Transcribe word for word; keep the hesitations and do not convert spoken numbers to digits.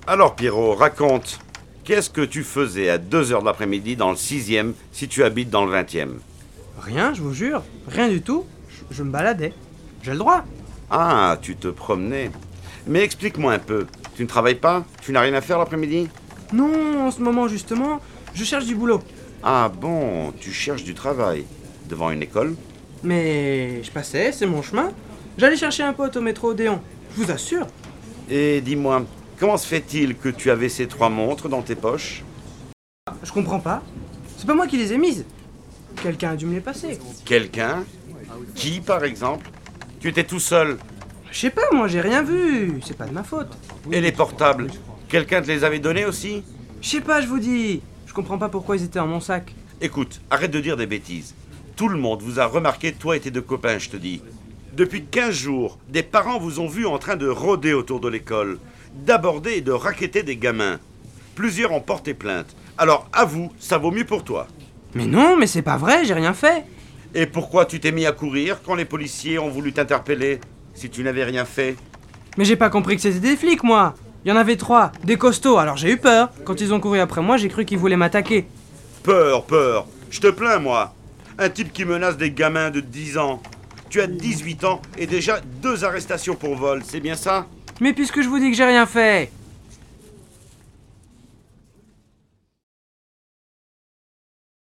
Alors Pierrot, raconte. Qu'est-ce que tu faisais à deux heures de l'après-midi dans le sixième si tu habites dans le vingtième? Rien, je vous jure. Rien du tout. Je, je me baladais. J'ai le droit. Ah, tu te promenais. Mais explique-moi un peu. Tu ne travailles pas? Tu n'as rien à faire l'après-midi? Non, en ce moment justement, je cherche du boulot. Ah bon, tu cherches du travail. Devant une école? Mais je passais, c'est mon chemin. J'allais chercher un pote au métro Odéon. Je vous assure. Et dis-moi, comment se fait-il que tu avais ces trois montres dans tes poches? Je comprends pas. C'est pas moi qui les ai mises. Quelqu'un a dû me les passer. Quelqu'un? Qui, par exemple? Tu étais tout seul. Je sais pas, moi j'ai rien vu. C'est pas de ma faute. Et les portables? Quelqu'un te les avait donnés aussi? Je sais pas, je vous dis. Je comprends pas pourquoi ils étaient dans mon sac. Écoute, arrête de dire des bêtises. Tout le monde vous a remarqué, toi et tes deux copains, je te dis. Depuis quinze jours, des parents vous ont vu en train de rôder autour de l'école, d'aborder et de racketter des gamins. Plusieurs ont porté plainte. Alors, avoue, ça vaut mieux pour toi. Mais non, mais c'est pas vrai, j'ai rien fait. Et pourquoi tu t'es mis à courir quand les policiers ont voulu t'interpeller, si tu n'avais rien fait? Mais j'ai pas compris que c'était des flics, moi. Il y en avait trois, des costauds, alors j'ai eu peur. Quand ils ont couru après moi, j'ai cru qu'ils voulaient m'attaquer. Peur, peur. Je te plains, moi. Un type qui menace des gamins de dix ans. Tu as dix-huit ans et déjà deux arrestations pour vol, c'est bien ça? Mais puisque je vous dis que j'ai rien fait.